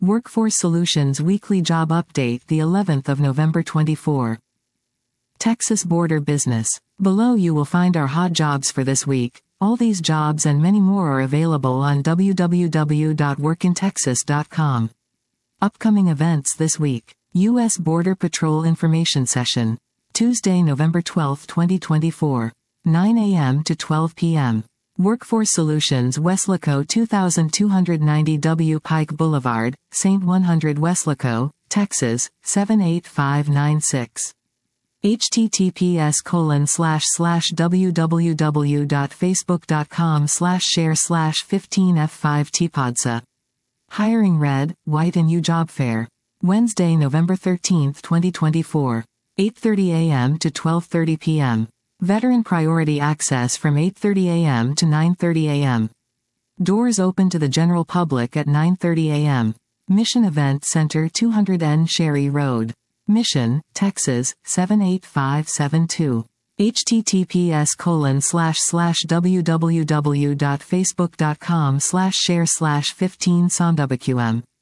Workforce Solutions Weekly Job Update, the 11th of November 24. Texas Border Business. Below you will find our hot jobs for this week. All these jobs and many more are available on www.workintexas.com. Upcoming events this week. U.S. Border Patrol Information Session. Tuesday, November 12, 2024. 9 a.m. to 12 p.m. Workforce Solutions Weslaco 2290 W Pike Boulevard, St. 100 Weslaco, Texas, 78596. https://www.facebook.com/share/15f5tpodsa. Hiring Red, White and U Job Fair. Wednesday, November 13, 2024. 8:30 a.m. to 12:30 p.m. Veteran Priority Access from 8:30 a.m. to 9:30 a.m. Doors open to the general public at 9:30 a.m. Mission Event Center 200N Sherry Road. Mission, Texas, 78572. https://www.facebook.com/share/15somwqm.